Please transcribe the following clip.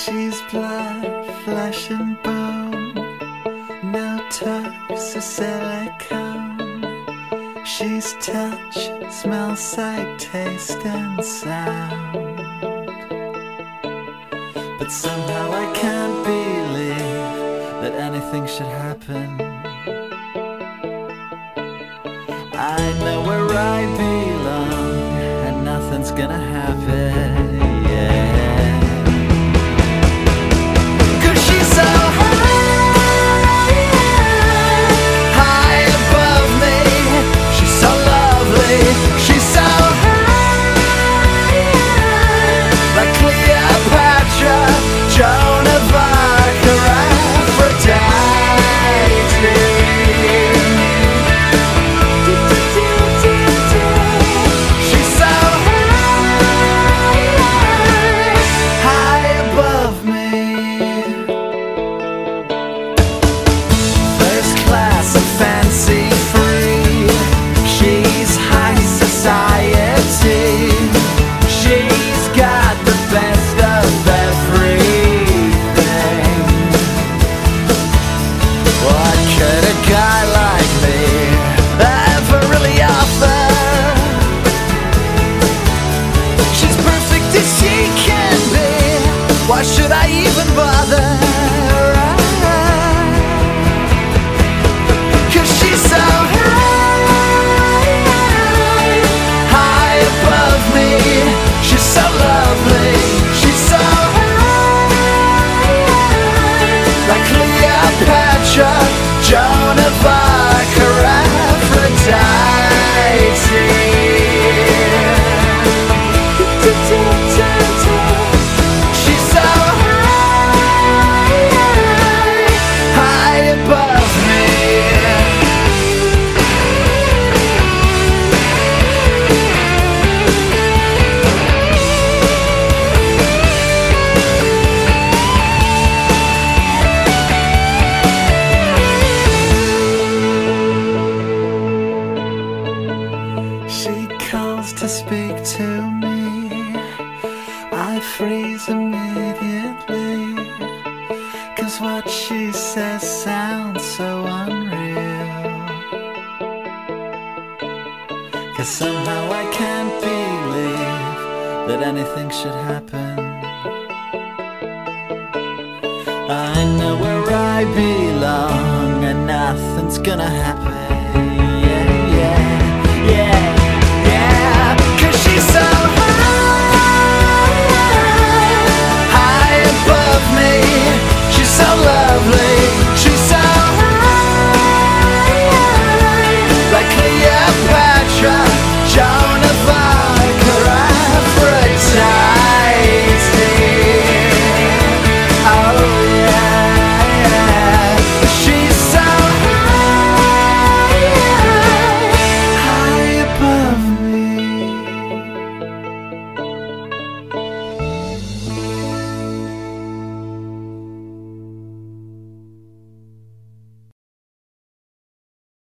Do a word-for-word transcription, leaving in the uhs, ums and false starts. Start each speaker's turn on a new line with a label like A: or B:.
A: She's blood, flesh and bone, no toes or silicone. She's touch, smell, sight, taste and sound. But somehow I can't believe that anything should happen. I know where I belong and nothing's gonna happen, yeah. Why should I even bother? Cause she's so high, high above me. She's so lovely. She's so high, like Cleopatra, Joan of Arc, or Aphrodite. To speak to me, I freeze immediately, cause what she says sounds so unreal. Cause somehow I can't believe that anything should happen. I know where I belong and nothing's gonna happen.